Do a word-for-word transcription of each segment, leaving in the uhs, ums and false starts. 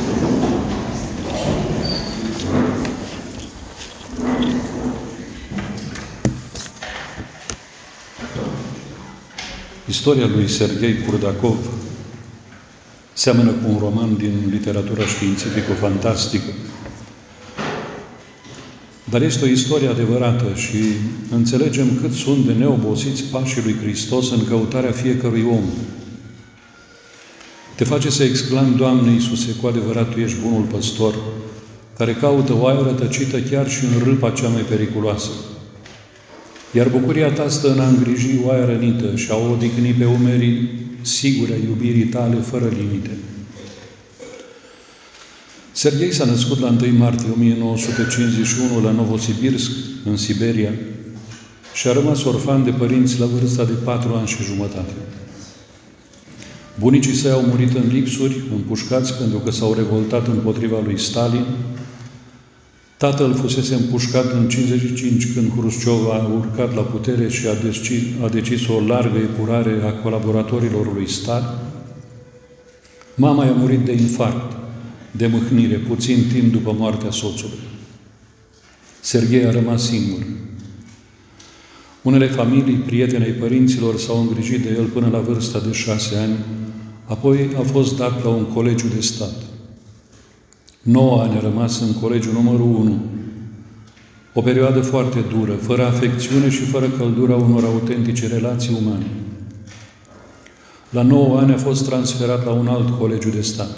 Istoria lui Serghei Kurdakov seamănă cu un roman din literatura științifico-fantastică, dar este o istorie adevărată și înțelegem cât sunt de neobosiți pașii lui Hristos în căutarea fiecărui om. Te face să exclami: Doamne Iisuse, cu adevărat Tu ești bunul păstor, care caută oaia rătăcită chiar și în râpa cea mai periculoasă. Iar bucuria Ta stă în a îngriji oaia rănită și a o odihni pe umerii sigure a iubirii Tale fără limite. Serghei s-a născut la întâi martie o mie nouă sute cincizeci și unu la Novosibirsk, în Siberia, și a rămas orfan de părinți la vârsta de patru ani și jumătate. Bunicii săi au murit în lipsuri, împușcați pentru că s-au revoltat împotriva lui Stalin. Tatăl fusese împușcat în cincizeci și cinci, când Hrușciov a urcat la putere și a decis, a decis o largă epurare a colaboratorilor lui Stalin. Mama i-a murit de infarct, de mâhnire, puțin timp după moartea soțului. Serghei a rămas singur. Unele familii, prieteni ai părinților, s-au îngrijit de el până la vârsta de șase ani, apoi a fost dat la un colegiu de stat. Nouă ani a rămas în colegiul numărul unu. O perioadă foarte dură, fără afecțiune și fără căldura unor autentice relații umane. La nouă ani a fost transferat la un alt colegiu de stat,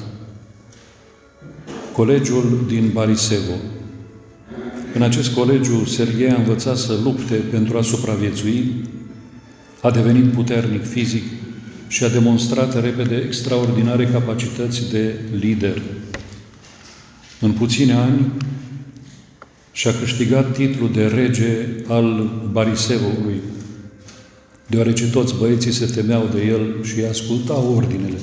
colegiul din Barisevo. În acest colegiu, Serghei a învățat să lupte pentru a supraviețui, a devenit puternic fizic și a demonstrat repede extraordinare capacități de lider. În puține ani și-a câștigat titlul de rege al Barisevoului, deoarece toți băieții se temeau de el și îi ascultau ordinele.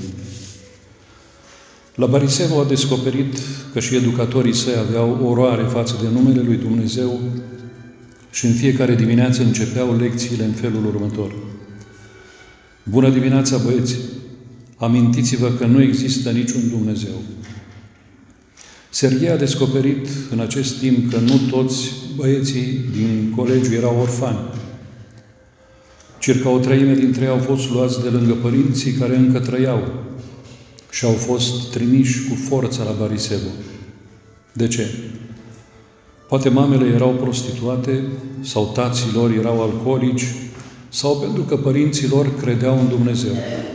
La Barisevo a descoperit că și educatorii săi aveau oroare față de numele lui Dumnezeu și în fiecare dimineață începeau lecțiile în felul următor: Bună dimineața, băieți! Amintiți-vă că nu există niciun Dumnezeu. Serghei a descoperit în acest timp că nu toți băieții din colegiu erau orfani. Circa o treime dintre ei au fost luați de lângă părinții care încă trăiau și au fost trimiși cu forța la Barisevo. De ce? Poate mamele erau prostituate, sau tații lor erau alcoolici, sau pentru că părinții lor credeau în Dumnezeu.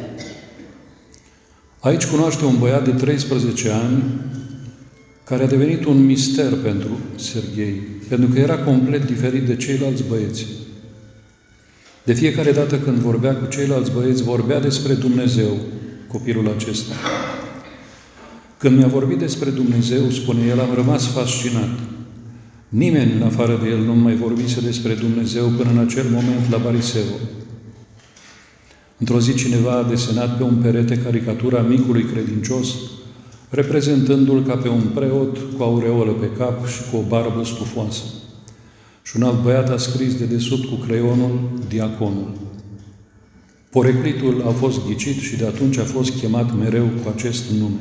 Aici cunoaște un băiat de treisprezece ani care a devenit un mister pentru Serghei, pentru că era complet diferit de ceilalți băieți. De fiecare dată când vorbea cu ceilalți băieți, vorbea despre Dumnezeu, copilul acesta. Când mi-a vorbit despre Dumnezeu, spune el, am rămas fascinat. Nimeni în afară de el nu mai vorbise despre Dumnezeu până în acel moment la Barisevo. Într-o zi cineva a desenat pe un perete caricatura micului credincios, reprezentându-l ca pe un preot cu aureolă pe cap și cu o barbă stufoasă. Și un alt băiat a scris de desubt cu creionul diaconul. Poreclitul a fost ghicit și de atunci a fost chemat mereu cu acest nume.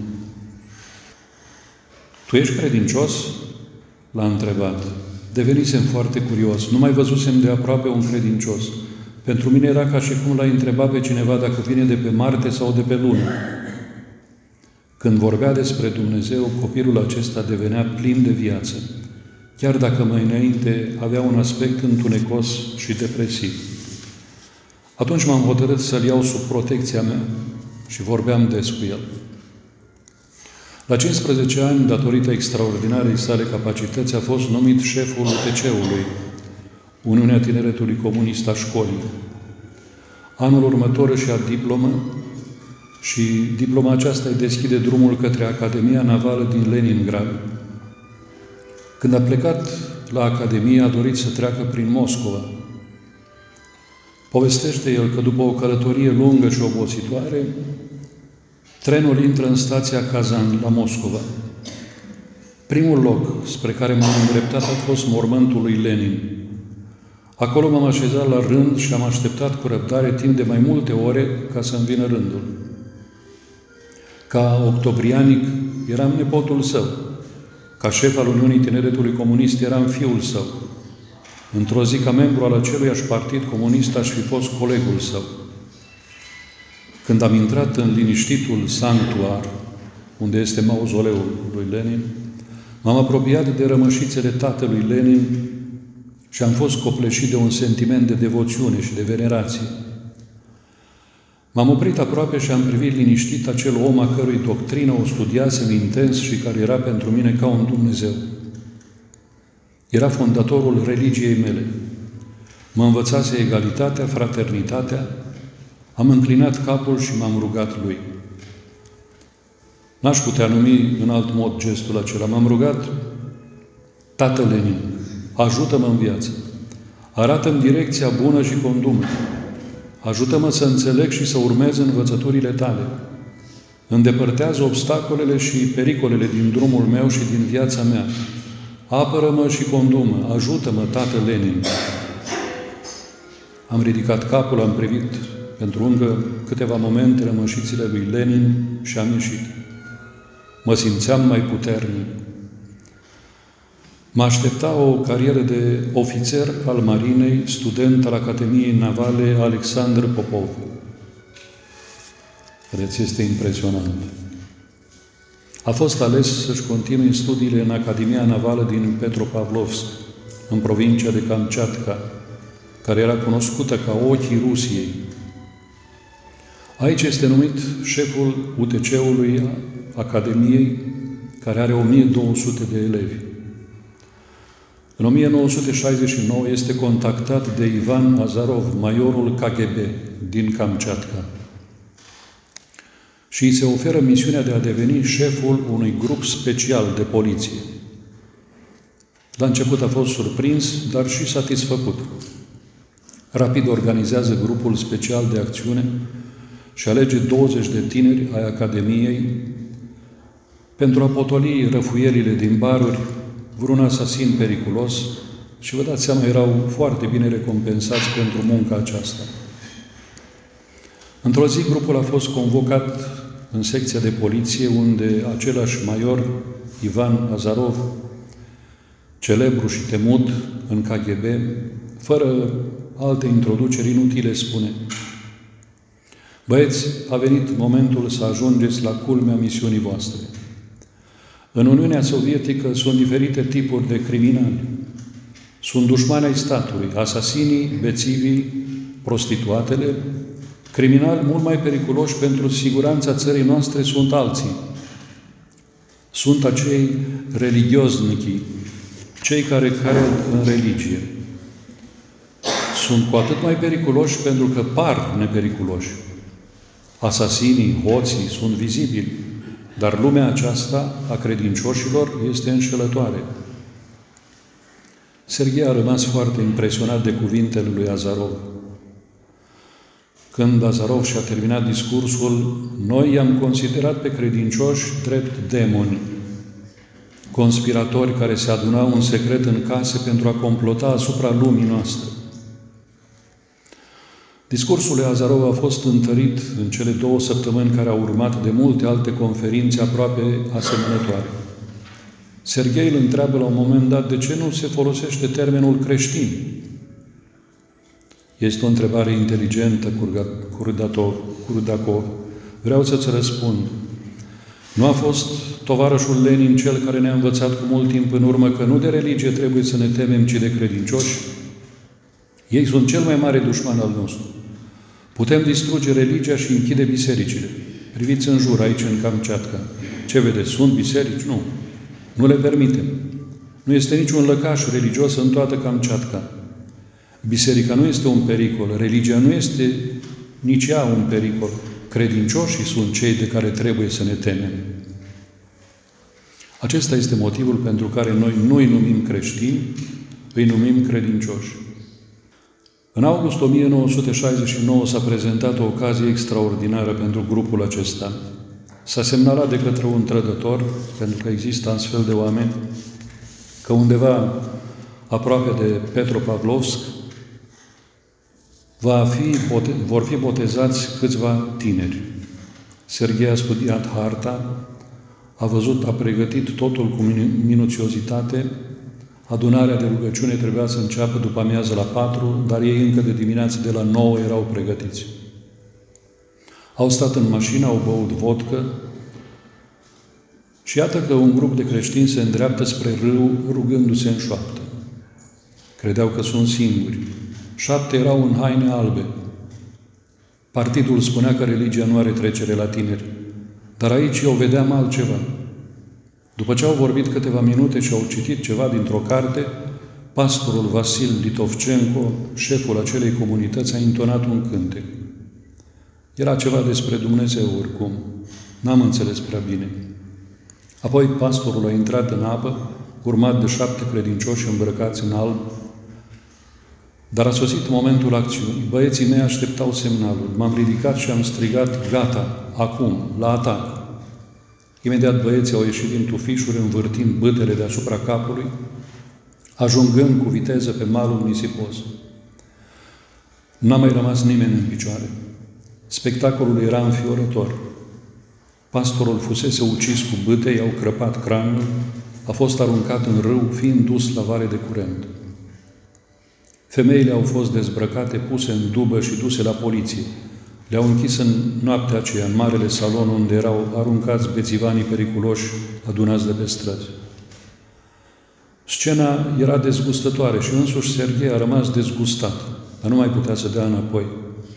Tu ești credincios? L-a întrebat. Devenisem foarte curios. Nu mai văzusem de aproape un credincios. Pentru mine era ca și cum l-ai întrebat pe cineva dacă vine de pe Marte sau de pe Lună. Când vorbea despre Dumnezeu, copilul acesta devenea plin de viață, chiar dacă mai înainte avea un aspect întunecos și depresiv. Atunci m-am hotărât să-l iau sub protecția mea și vorbeam des cu el. La cincisprezece ani, datorită extraordinarei sale capacități, a fost numit șeful U T C-ului, Uniunea Tineretului Comunist a școlii. Anul următor își ia diplomă și diploma aceasta îi deschide drumul către Academia Navală din Leningrad. Când a plecat la Academie, a dorit să treacă prin Moscova. Povestește el că după o călătorie lungă și obositoare, trenul intră în stația Kazan, la Moscova. Primul loc spre care m-am îndreptat a fost mormântul lui Lenin. Acolo m-am așezat la rând și am așteptat cu răbdare timp de mai multe ore ca să-mi vină rândul. Ca octobrianic, eram nepotul său. Ca șef al Uniunii Tineretului Comunist eram fiul său. Într-o zi, ca membru al aceluiași partid comunist, aș fi fost colegul său. Când am intrat în liniștitul sanctuar, unde este mauzoleul lui Lenin, m-am apropiat de rămășițele tatălui Lenin și am fost copleșit de un sentiment de devoțiune și de venerație. M-am oprit aproape și am privit liniștit acel om a cărui doctrină o studiasem intens și care era pentru mine ca un Dumnezeu. Era fondatorul religiei mele. Mă învățase egalitatea, fraternitatea, am înclinat capul și m-am rugat lui. N-aș putea numi în alt mod gestul acela. M-am rugat: Tată Lenin, ajută-mă în viață, arată-mi direcția bună și condumă, ajută-mă să înțeleg și să urmez învățăturile tale, îndepărtează obstacolele și pericolele din drumul meu și din viața mea, apără-mă și condumă, ajută-mă, Tată Lenin. Am ridicat capul, am privit pentru încă câteva momente rămășițile lui Lenin și am ieșit. Mă simțeam mai puternic. Mă aștepta o carieră de ofițer al Marinei, student al Academiei Navale Alexandru Popov. Vedeți, este impresionant. A fost ales să-și continue studiile în Academia Navală din Petropavlovsk, în provincia de Kamchatka, care era cunoscută ca ochii Rusiei. Aici este numit șeful U T C-ului Academiei, care are o mie două sute de elevi. În o mie nouă sute șaizeci și nouă este contactat de Ivan Azarov, majorul K G B din Kamchatka, și îi se oferă misiunea de a deveni șeful unui grup special de poliție. La început a fost surprins, dar și satisfăcut. Rapid organizează grupul special de acțiune și alege douăzeci de tineri ai Academiei pentru a potoli răfuielile din baruri, vreun asasin periculos, și vă dați seama, erau foarte bine recompensați pentru munca aceasta. Într-o zi, grupul a fost convocat în secția de poliție, unde același major, Ivan Azarov, celebru și temut în K G B, fără alte introduceri inutile, spune: Băieți, a venit momentul să ajungeți la culmea misiunii voastre. În Uniunea Sovietică sunt diferite tipuri de criminali. Sunt dușmani ai statului, asasinii, bețivii, prostituatele. Criminali mult mai periculoși pentru siguranța țării noastre sunt alții. Sunt acei religioznichi, cei care cred în religie. Sunt cu atât mai periculoși pentru că par nepericuloși. Asasinii, hoții sunt vizibili, dar lumea aceasta a credincioșilor este înșelătoare. Serghei a rămas foarte impresionat de cuvintele lui Azarov. Când Azarov și-a terminat discursul, noi i-am considerat pe credincioși drept demoni, conspiratori care se adunau în secret în case pentru a complota asupra lumii noastre. Discursul lui Azarov a fost întărit în cele două săptămâni care au urmat de multe alte conferințe aproape asemănătoare. Serghei îl întreabă la un moment dat de ce nu se folosește termenul creștin. Este o întrebare inteligentă, Kurdakov. Vreau să-ți răspund. Nu a fost tovarășul Lenin cel care ne-a învățat cu mult timp în urmă că nu de religie trebuie să ne temem, ci de credincioși? Ei sunt cel mai mare dușman al nostru. Putem distruge religia și închide bisericile. Priviți în jur, aici, în Kamchatka. Ce vedeți? Sunt biserici? Nu. Nu le permitem. Nu este niciun lăcaș religios în toată Kamchatka. Biserica nu este un pericol, religia nu este nici ea un pericol. Credincioșii sunt cei de care trebuie să ne temem. Acesta este motivul pentru care noi nu îi numim creștini, îi numim credincioși. În august o mie nouă sute șaizeci și nouă s-a prezentat o ocazie extraordinară pentru grupul acesta. S-a semnalat de către un trădător, pentru că există astfel de oameni, că undeva aproape de Petropavlovsk va fi, vor fi botezați câțiva tineri. Serghei a studiat harta, A văzut, a pregătit totul cu minuțiozitate. Adunarea de rugăciune trebuia să înceapă după amiază la patru, dar ei încă de dimineață de la nouă erau pregătiți. Au stat în mașină, au băut vodcă și iată că un grup de creștini se îndreaptă spre râu rugându-se în șoaptă. Credeau că sunt singuri. Șapte erau în haine albe. Partidul spunea că religia nu are trecere la tineri, dar aici eu vedeam altceva. După ce au vorbit câteva minute și au citit ceva dintr-o carte, pastorul Vasil Litovcenko, șeful acelei comunități, a intonat un cântec. Era ceva despre Dumnezeu oricum. N-am înțeles prea bine. Apoi pastorul a intrat în apă, urmat de șapte credincioși îmbrăcați în alb, dar a sosit momentul acțiunii. Băieții mei așteptau semnalul. M-am ridicat și am strigat, gata, acum, la atac. Imediat băieții au ieșit din tufișuri, învârtind bâtele deasupra capului, ajungând cu viteză pe malul nisipos. N-a mai rămas nimeni în picioare. Spectacolul era înfiorător. Pastorul fusese ucis cu bâte, i-au crăpat craniul, a fost aruncat în râu, fiind dus la vare de curent. Femeile au fost dezbrăcate, puse în dubă și duse la poliție. Le-au închis în noaptea aceea, în marele salon unde erau aruncați bețivanii periculoși adunați de pe străzi. Scena era dezgustătoare și însuși Serghei a rămas dezgustat, dar nu mai putea să dea înapoi.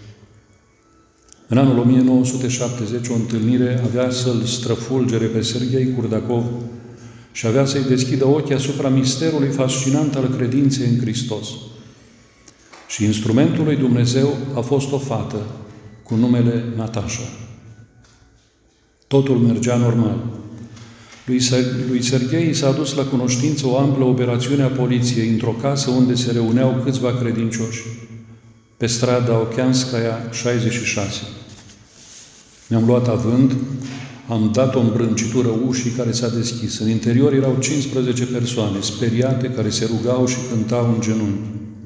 În anul o mie nouă sute șaptezeci, o întâlnire avea să-l străfulgere pe Serghei Kurdakov și avea să-i deschidă ochii asupra misterului fascinant al credinței în Hristos. Și instrumentul lui Dumnezeu a fost o fată cu numele Natasha. Totul mergea normal. Lui Serghei s-a adus la cunoștință o amplă operațiune a poliției într-o casă unde se reuneau câțiva credincioși, pe strada Ocheanskaya șaizeci și șase. Ne-am luat având, am dat o îmbrâncitură ușii care s-a deschis. În interior erau cincisprezece persoane, speriate, care se rugau și cântau în genunchi.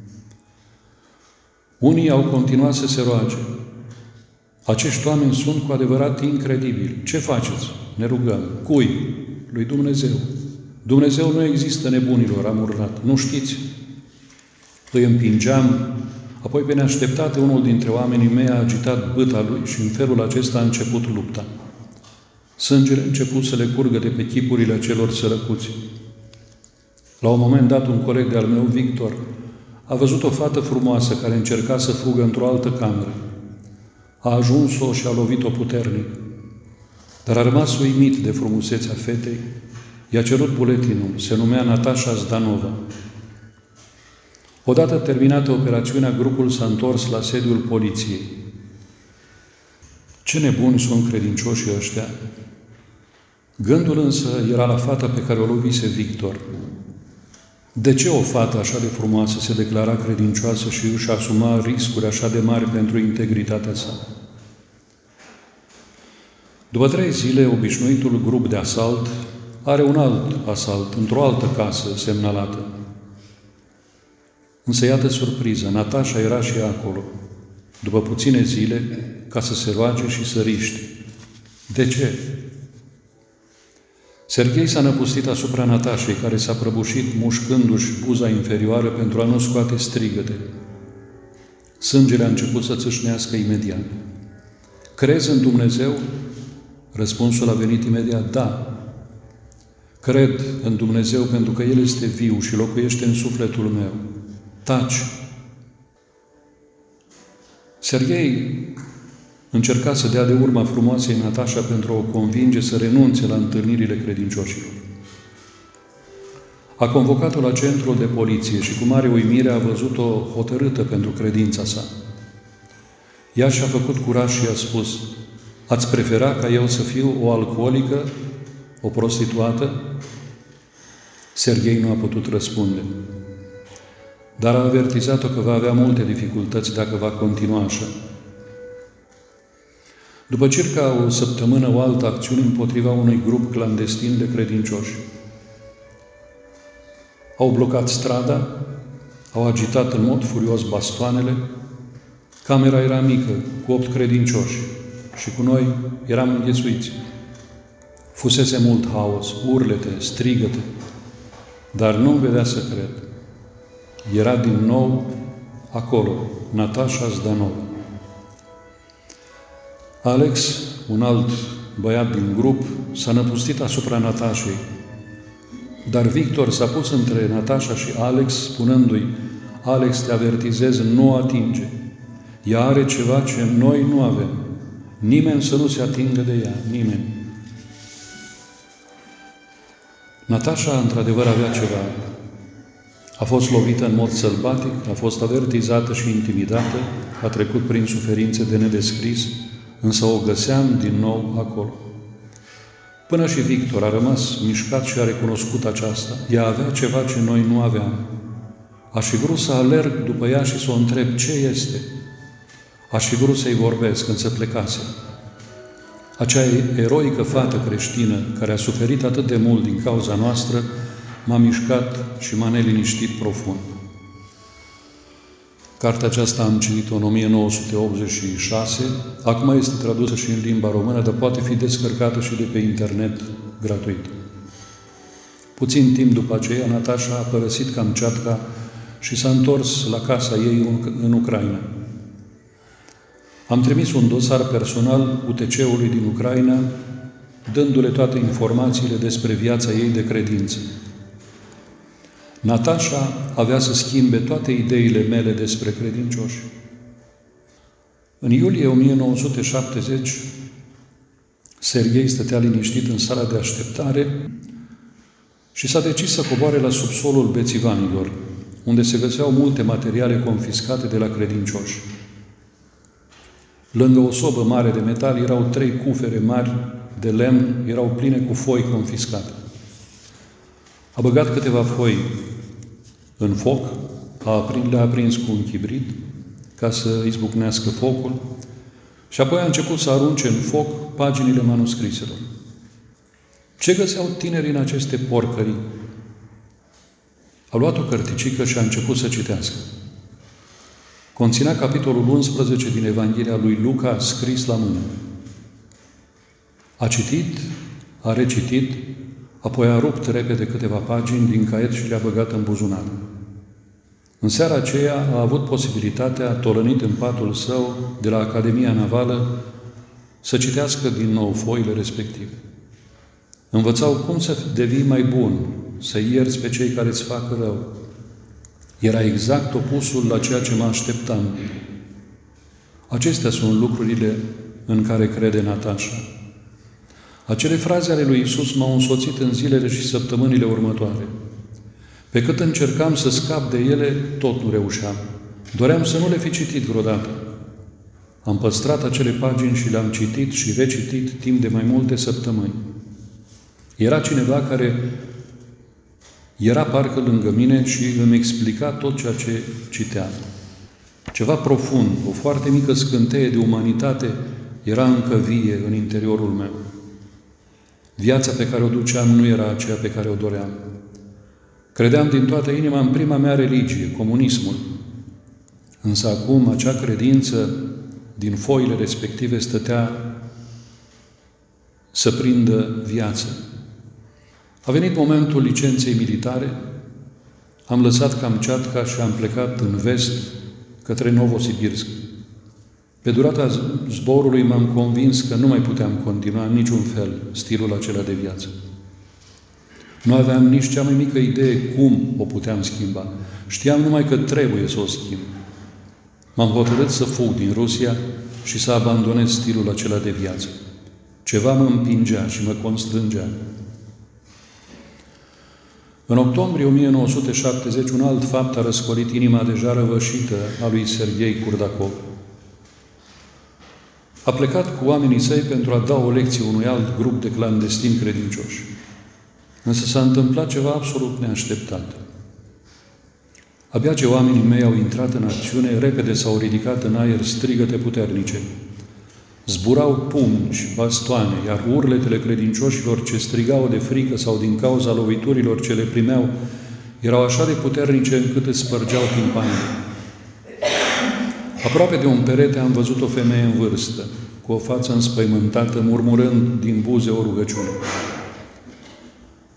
Unii au continuat să se roage. Acești oameni sunt cu adevărat incredibili. Ce faceți? Ne rugăm. Cui? Lui Dumnezeu. Dumnezeu nu există nebunilor, am urlat. Nu știți? Îi împingeam. Apoi, pe neașteptate, unul dintre oamenii mei a agitat bâta lui și în felul acesta a început lupta. Sângele a început să le curgă de pe chipurile acelor sărăcuți. La un moment dat, un coleg de-al meu, Victor, a văzut o fată frumoasă care încerca să fugă într-o altă cameră. A ajuns-o și a lovit-o puternic, dar a rămas uimit de frumusețea fetei. I-a cerut buletinul, se numea Natasha Zdanova. Odată terminată operațiunea, grupul s-a întors la sediul poliției. Ce nebuni sunt credincioșii ăștia! Gândul însă era la fata pe care o lovise Victor. De ce o fată așa de frumoasă se declara credincioasă și își asuma riscuri așa de mari pentru integritatea sa? După trei zile, obișnuitul grup de asalt are un alt asalt, într-o altă casă semnalată. Însă iată surpriză, Natasha era și ea acolo, după puține zile, ca să se roage și să riște. De ce? Serghei s-a năpustit asupra Natashei, care s-a prăbușit mușcându-și buza inferioară pentru a nu scoate strigăte. Sângele a început să țâșnească imediat. Crezi în Dumnezeu? Răspunsul a venit imediat, da. Cred în Dumnezeu pentru că El este viu și locuiește în sufletul meu. Taci! Serghei încerca să dea de urma frumoasei Natasha pentru a o convinge să renunțe la întâlnirile credincioșilor. A convocat-o la centrul de poliție și cu mare uimire a văzut-o hotărâtă pentru credința sa. Ea și-a făcut curaj și a spus: ați prefera ca eu să fiu o alcoolică, o prostituată? Serghei nu a putut răspunde, dar a avertizat-o că va avea multe dificultăți dacă va continua așa. După circa o săptămână, o altă acțiune împotriva unui grup clandestin de credincioși. Au blocat strada, au agitat în mod furios bastoanele. Camera era mică, cu opt credincioși, și cu noi eram înghesuiți. Fusese mult haos, urlete, strigăte, dar nu-mi vedea să cred. Era din nou acolo, Natasha Zdanov. Alex, un alt băiat din grup, s-a năpustit asupra Natashei, dar Victor s-a pus între Natasha și Alex, spunându-i: Alex, te avertizez, nu atinge. Ea are ceva ce noi nu avem. Nimeni să nu se atingă de ea, nimeni. Natasha, într-adevăr, avea ceva. A fost lovită în mod sălbatic, a fost avertizată și intimidată, a trecut prin suferințe de nedescris, însă o găseam din nou acolo. Până și Victor a rămas mișcat și a recunoscut aceasta. Ea avea ceva ce noi nu aveam. Aș fi vrut să alerg după ea și să o întreb ce este. Aș fi vrut să-i vorbesc când se plecase. Acea eroică fată creștină, care a suferit atât de mult din cauza noastră, m-a mișcat și m-a neliniștit profund. Cartea aceasta am citit-o în o mie nouă sute optzeci și șase, acum este tradusă și în limba română, dar poate fi descărcată și de pe internet gratuit. Puțin timp după aceea, Natasha a părăsit Kamchatka și s-a întors la casa ei în Ucraina. Am trimis un dosar personal U T C-ului din Ucraina, dându-le toate informațiile despre viața ei de credință. Natasha avea să schimbe toate ideile mele despre credincioși. În iulie o mie nouă sute șaptezeci, Serghei stătea liniștit în sala de așteptare și s-a decis să coboare la subsolul bețivanilor, unde se găseau multe materiale confiscate de la credincioși. Lângă o sobă mare de metal erau trei cufere mari de lemn, erau pline cu foi confiscate. A băgat câteva foi în foc, a aprins, le-a aprins cu un chibrit ca să izbucnească focul și apoi a început să arunce în foc paginile manuscriselor. Ce găseau tinerii în aceste porcării? A luat o cărticică și a început să citească. Conținea capitolul unsprezece din Evanghelia lui Luca, scris la mână. A citit, a recitit, apoi a rupt repede câteva pagini din caiet și le-a băgat în buzunar. În seara aceea a avut posibilitatea, tolănit în patul său de la Academia Navală, să citească din nou foile respective. Învățau cum să devii mai bun, să ierți pe cei care îți fac rău. Era exact opusul la ceea ce mă așteptam. Acestea sunt lucrurile în care crede Natasha. Acele fraze ale lui Iisus m-au însoțit în zilele și săptămânile următoare. Pe cât încercam să scap de ele, tot nu reușeam. Doream să nu le fi citit vreodată. Am păstrat acele pagini și le-am citit și recitit timp de mai multe săptămâni. Era cineva care era parcă lângă mine și îmi explica tot ceea ce citeam. Ceva profund, o foarte mică scânteie de umanitate era încă vie în interiorul meu. Viața pe care o duceam nu era aceea pe care o doream. Credeam din toată inima în prima mea religie, comunismul. Însă acum acea credință din foile respective stătea să prindă viață. A venit momentul licenței militare, am lăsat Kamchatka și am plecat în vest către Novosibirsk. Pe durata zborului m-am convins că nu mai puteam continua în niciun fel stilul acela de viață. Nu aveam nici cea mai mică idee cum o puteam schimba. Știam numai că trebuie să o schimb. M-am hotărât să fug din Rusia și să abandonez stilul acela de viață. Ceva mă împingea și mă constrângea. În octombrie o mie nouă sute șaptezeci, un alt fapt a răscolit inima deja răvășită a lui Serghei Kurdakov. A plecat cu oamenii săi pentru a da o lecție unui alt grup de clandestini credincioși. Însă s-a întâmplat ceva absolut neașteptat. Abia ce oamenii mei au intrat în acțiune, repede s-au ridicat în aer strigăte puternice. Zburau pungi, bastoane, iar urletele credincioșilor ce strigau de frică sau din cauza loviturilor ce le primeau erau așa de puternice încât îți spărgeau timpanii. Aproape de un perete am văzut o femeie în vârstă, cu o față înspăimântată, murmurând din buze o rugăciune.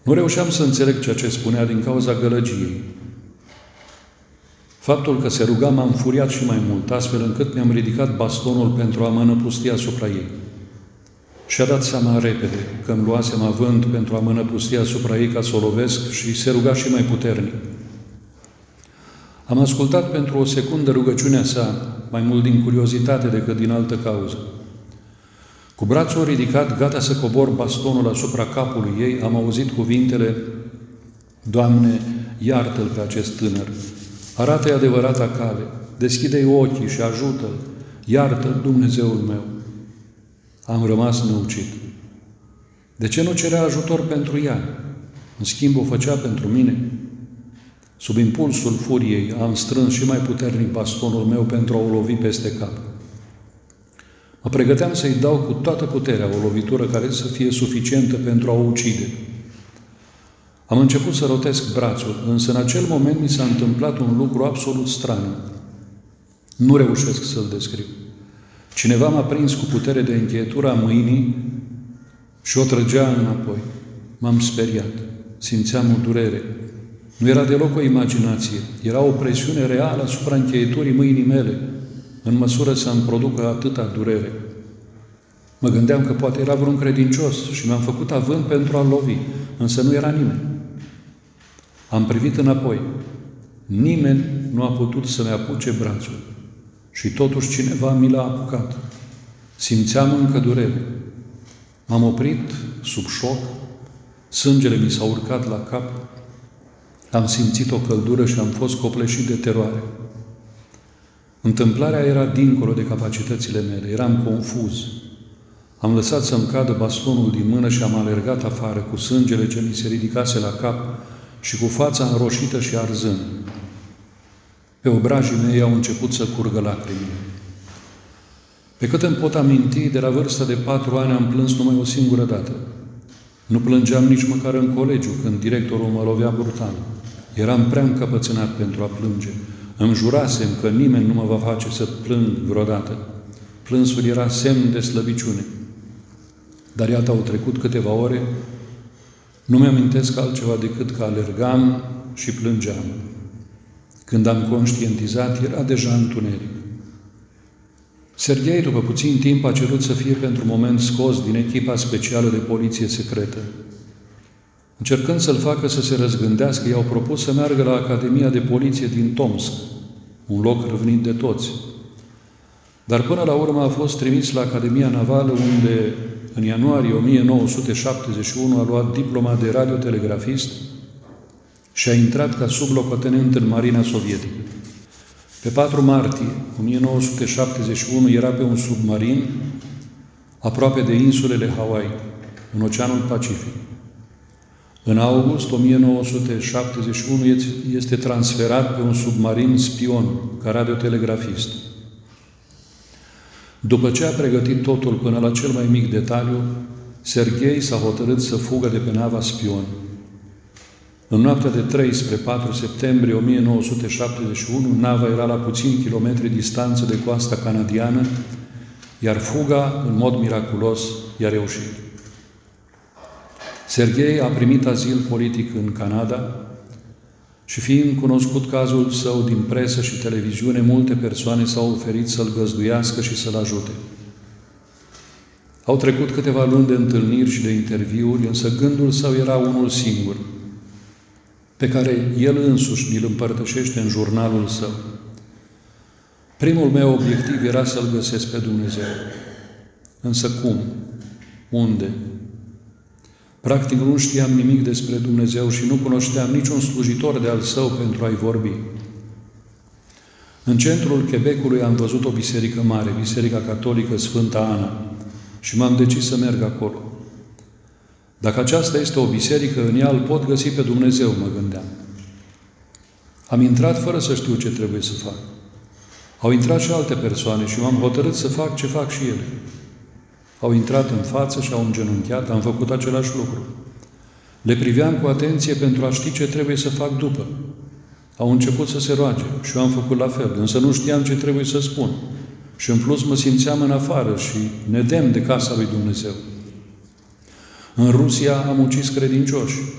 Nu reușeam să înțeleg ceea ce spunea din cauza gălăgiei. Faptul că se ruga m-a înfuriat și mai mult, astfel încât mi-am ridicat bastonul pentru a mă năpusti asupra ei. Și-a dat seama repede că îmi luasem avânt pentru a mă năpusti asupra ei ca să o lovesc și se ruga și mai puternic. Am ascultat pentru o secundă rugăciunea sa, mai mult din curiozitate decât din altă cauză. Cu brațul ridicat, gata să cobor bastonul asupra capului ei, am auzit cuvintele: Doamne, iartă-l pe acest tânăr, arată-i adevărata cale, deschide-i ochii și ajută-l, iartă-l, Dumnezeul meu. Am rămas năucit. De ce nu cerea ajutor pentru ea? În schimb, o făcea pentru mine. Sub impulsul furiei, am strâns și mai puternic bastonul meu pentru a o lovi peste cap. Mă pregăteam să-i dau cu toată puterea o lovitură care să fie suficientă pentru a o ucide. Am început să rotesc brațul, însă în acel moment mi s-a întâmplat un lucru absolut straniu. Nu reușesc să-l descriu. Cineva m-a prins cu putere de încheietura mâinii și o trăgea înapoi. M-am speriat. Simțeam o durere. Nu era deloc o imaginație. Era o presiune reală asupra încheieturii mâinii mele, în măsură să îmi producă atâta durere. Mă gândeam că poate era vreun credincios și mi-am făcut avânt pentru a-l lovi, însă nu era nimeni. Am privit înapoi. Nimeni nu a putut să-mi apuce brațul. Și totuși cineva mi l-a apucat. Simțeam încă durere. M-am oprit sub șoc, sângele mi s-a urcat la cap, am simțit o căldură și am fost copleșit de teroare. Întâmplarea era dincolo de capacitățile mele, eram confuz. Am lăsat să-mi cadă bastonul din mână și am alergat afară cu sângele ce mi se ridicase la cap și cu fața înroșită și arzând. Pe obrajii mei au început să curgă lacrimile. Pe cât îmi pot aminti, de la vârsta de patru ani am plâns numai o singură dată. Nu plângeam nici măcar în colegiu, când directorul mă lovea brutal. Eram prea încăpățânat pentru a plânge. Îmi jurasem că nimeni nu mă va face să plâng vreodată. Plânsul era semn de slăbiciune. Dar iată, au trecut câteva ore, nu mi-amintesc altceva decât că alergam și plângeam. Când am conștientizat, era deja întuneric. Serghei, după puțin timp, a cerut să fie pentru moment scos din echipa specială de poliție secretă. Încercând să-l facă să se răzgândească, i-au propus să meargă la Academia de Poliție din Tomsk, un loc răvnit de toți. Dar până la urmă a fost trimis la Academia Navală, unde, în ianuarie o mie nouă sute șaptezeci și unu, a luat diploma de radiotelegrafist și a intrat ca sublocotenent în Marina Sovietică. Pe patru martie o mie nouă sute șaptezeci și unu era pe un submarin aproape de insulele Hawaii, în Oceanul Pacific. În august o mie nouă sute șaptezeci și unu este transferat pe un submarin spion, ca radiotelegrafist. După ce a pregătit totul până la cel mai mic detaliu, Serghei s-a hotărât să fugă de pe nava spion. În noaptea de trei spre patru septembrie o mie nouă sute șaptezeci și unu, nava era la puțini kilometri distanță de coasta canadiană, iar fuga, în mod miraculos, i-a reușit. Serghei a primit azil politic în Canada și, fiind cunoscut cazul său din presă și televiziune, multe persoane s-au oferit să-l găzduiască și să-l ajute. Au trecut câteva luni de întâlniri și de interviuri, însă gândul său era unul singur, pe care el însuși ni-l împărtășește în jurnalul său. Primul meu obiectiv era să-L găsesc pe Dumnezeu. Însă cum? Unde? Practic nu știam nimic despre Dumnezeu și nu cunoșteam niciun slujitor de al Său pentru a-i vorbi. În centrul Quebecului am văzut o biserică mare, Biserica Catolică Sfânta Ana, și m-am decis să merg acolo. Dacă aceasta este o biserică, în ea îl pot găsi pe Dumnezeu, mă gândeam. Am intrat fără să știu ce trebuie să fac. Au intrat și alte persoane și m-am hotărât să fac ce fac și ele. Au intrat în față și au îngenunchiat, am făcut același lucru. Le priveam cu atenție pentru a ști ce trebuie să fac după. Au început să se roage și eu am făcut la fel, însă nu știam ce trebuie să spun. Și în plus mă simțeam în afară și nedemn de casa lui Dumnezeu. În Rusia am ucis credincioși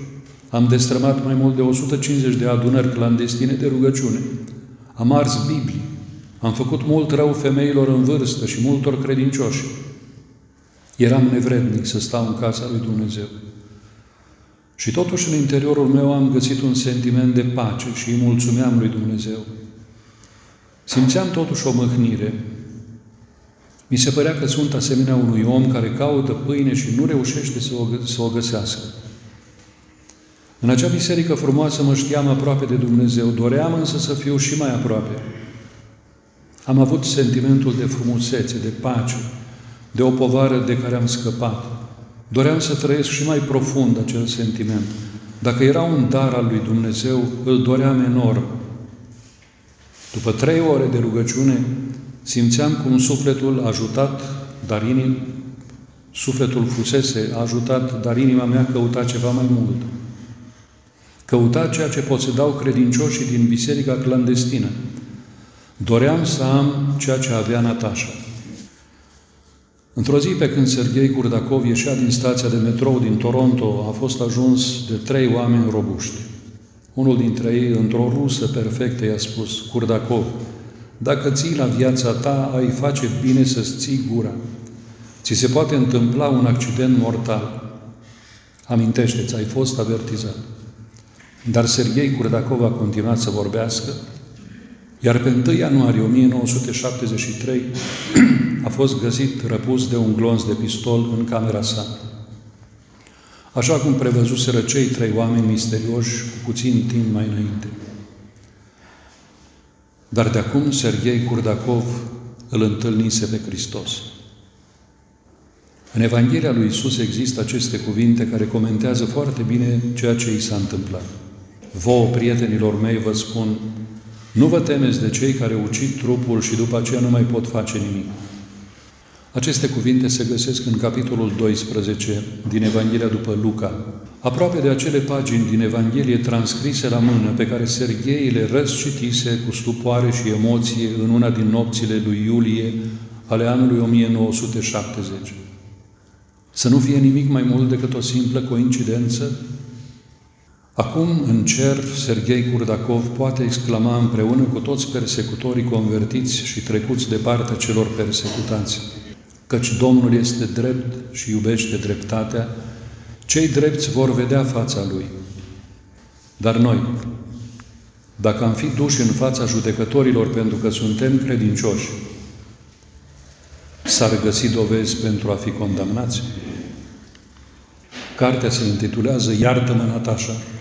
Am destrămat mai mult de o sută cincizeci de adunări clandestine de rugăciune. Am ars Biblii. Am făcut mult rău femeilor în vârstă și multor credincioși. Eram nevrednic să stau în casa lui Dumnezeu. Și totuși în interiorul meu am găsit un sentiment de pace și îi mulțumeam lui Dumnezeu. Simțeam totuși o mâhnire. Mi se părea că sunt asemenea unui om care caută pâine și nu reușește să o, să o găsească. În acea biserică frumoasă mă știam aproape de Dumnezeu, doream însă să fiu și mai aproape. Am avut sentimentul de frumusețe, de pace, de o povară de care am scăpat. Doream să trăiesc și mai profund acel sentiment. Dacă era un dar al lui Dumnezeu, îl doream enorm. După trei ore de rugăciune, simțeam cum sufletul ajutat, dar inima, sufletul fusese ajutat, dar inima mea căuta ceva mai mult. Căuta ceea ce pot să dau credincioșii din biserica clandestină. Doream să am ceea ce avea Natașa. Într-o zi pe când Serghei Kurdakov ieșea din stația de metrou din Toronto, a fost ajuns de trei oameni robuști. Unul dintre ei, într-o rusă perfectă, i-a spus: Kurdakov, dacă ții la viața ta, ai face bine să-ți ții gura. Ți se poate întâmpla un accident mortal. Amintește-ți, ai fost avertizat. Dar Serghei Kurdakov a continuat să vorbească, iar pe întâi ianuarie o mie nouă sute șaptezeci și trei a fost găsit răpus de un glonț de pistol în camera sa. Așa cum prevăzuseră cei trei oameni misterioși cu puțin timp mai înainte. Dar de acum Serghei Kurdakov îl întâlnise pe Hristos. În Evanghelia lui Iisus există aceste cuvinte care comentează foarte bine ceea ce i s-a întâmplat. Vouă, prietenilor mei, vă spun, nu vă temeți de cei care ucid trupul și după aceea nu mai pot face nimic. Aceste cuvinte se găsesc în capitolul doisprezece din Evanghelia după Luca, aproape de acele pagini din Evanghelie transcrise la mână, pe care Serghei le răscitise cu stupoare și emoție în una din nopțile lui iulie ale anului o mie nouă sute șaptezeci. Să nu fie nimic mai mult decât o simplă coincidență? Acum, în cer, Serghei Kurdakov poate exclama împreună cu toți persecutorii convertiți și trecuți de partea celor persecutați, căci Domnul este drept și iubește dreptatea, cei drepți vor vedea fața Lui. Dar noi, dacă am fi duși în fața judecătorilor pentru că suntem credincioși, s-ar găsi dovezi pentru a fi condamnați? Cartea se intitulează Iartă-mă, Natașa.